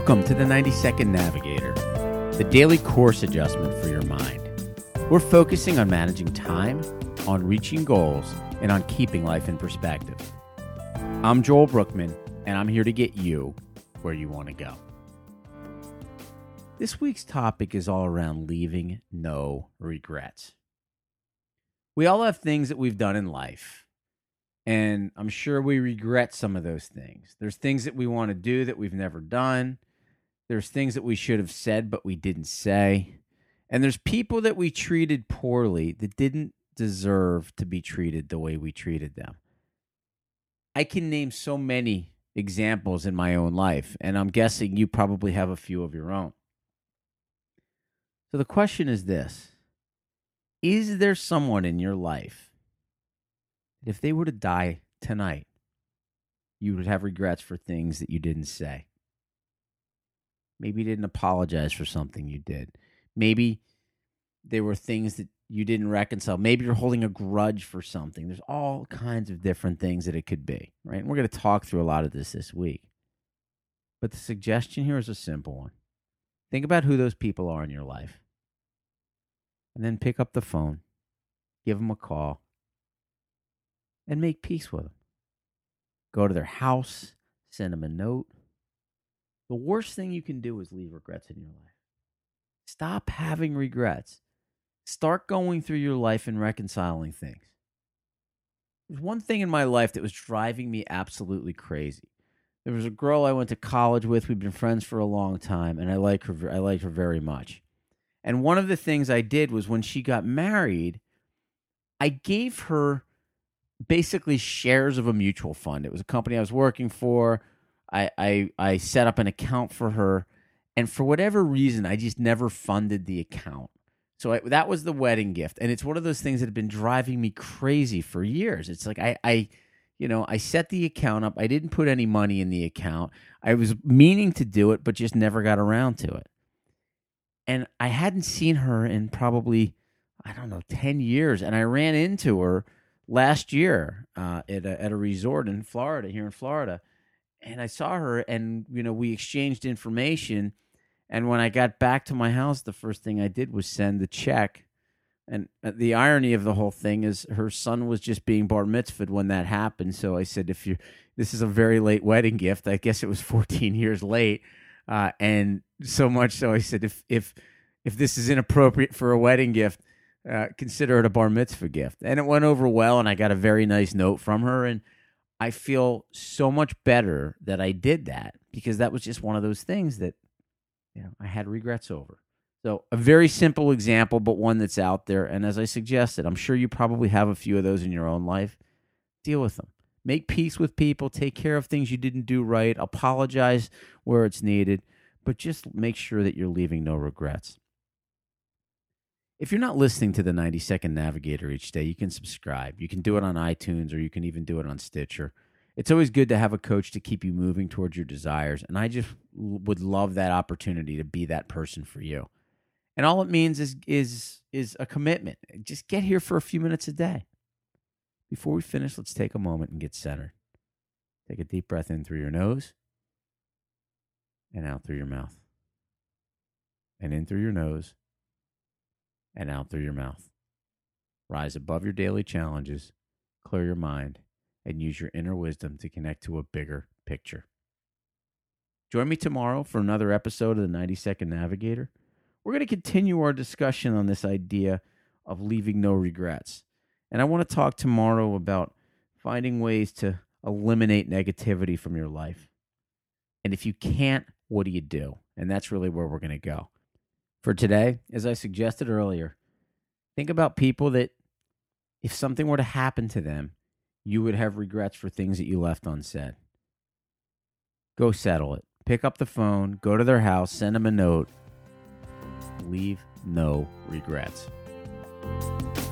Welcome to the 90-Second Navigator, the daily course adjustment for your mind. We're focusing on managing time, on reaching goals, and on keeping life in perspective. I'm Joel Brookman, and I'm here to get you where you want to go. This week's topic is all around leaving no regrets. We all have things that we've done in life, and I'm sure we regret some of those things. There's things that we want to do that we've never done. There's things that we should have said but we didn't say. And there's people that we treated poorly that didn't deserve to be treated the way we treated them. I can name so many examples in my own life, and I'm guessing you probably have a few of your own. So the question is this: is there someone in your life, if they were to die tonight, you would have regrets for things that you didn't say? Maybe you didn't apologize for something you did. Maybe there were things that you didn't reconcile. Maybe you're holding a grudge for something. There's all kinds of different things that it could be, right? And we're going to talk through a lot of this week. But the suggestion here is a simple one. Think about who those people are in your life. And then pick up the phone, give them a call, and make peace with them. Go to their house, send them a note. The worst thing you can do is leave regrets in your life. Stop having regrets. Start going through your life and reconciling things. There's one thing in my life that was driving me absolutely crazy. There was a girl I went to college with. We've been friends for a long time, and I like her. I liked her very much. And one of the things I did was when she got married, I gave her basically shares of a mutual fund. It was a company I was working for. I set up an account for her, and for whatever reason, I just never funded the account. So that was the wedding gift, and it's one of those things that have been driving me crazy for years. It's like I set the account up. I didn't put any money in the account. I was meaning to do it, but just never got around to it. And I hadn't seen her in probably, 10 years, and I ran into her last year at a resort in Florida, here in Florida. And I saw her, and, we exchanged information. And when I got back to my house, the first thing I did was send the check. And the irony of the whole thing is her son was just being bar mitzvahed when that happened. So I said, this is a very late wedding gift. I guess it was 14 years late. And so much so I said, if this is inappropriate for a wedding gift, consider it a bar mitzvah gift. And it went over well, and I got a very nice note from her. And I feel so much better that I did that, because that was just one of those things that I had regrets over. So a very simple example, but one that's out there. And as I suggested, I'm sure you probably have a few of those in your own life. Deal with them. Make peace with people. Take care of things you didn't do right. Apologize where it's needed. But just make sure that you're leaving no regrets. If you're not listening to the 90-Second Navigator each day, you can subscribe. You can do it on iTunes, or you can even do it on Stitcher. It's always good to have a coach to keep you moving towards your desires, and I just would love that opportunity to be that person for you. And all it means is a commitment. Just get here for a few minutes a day. Before we finish, let's take a moment and get centered. Take a deep breath in through your nose and out through your mouth. And in through your nose and out through your mouth. Rise above your daily challenges, clear your mind, and use your inner wisdom to connect to a bigger picture. Join me tomorrow for another episode of the 90-Second Navigator. We're going to continue our discussion on this idea of leaving no regrets. And I want to talk tomorrow about finding ways to eliminate negativity from your life. And if you can't, what do you do? And that's really where we're going to go. For today, as I suggested earlier, think about people that if something were to happen to them, you would have regrets for things that you left unsaid. Go settle it. Pick up the phone, go to their house, send them a note. Leave no regrets.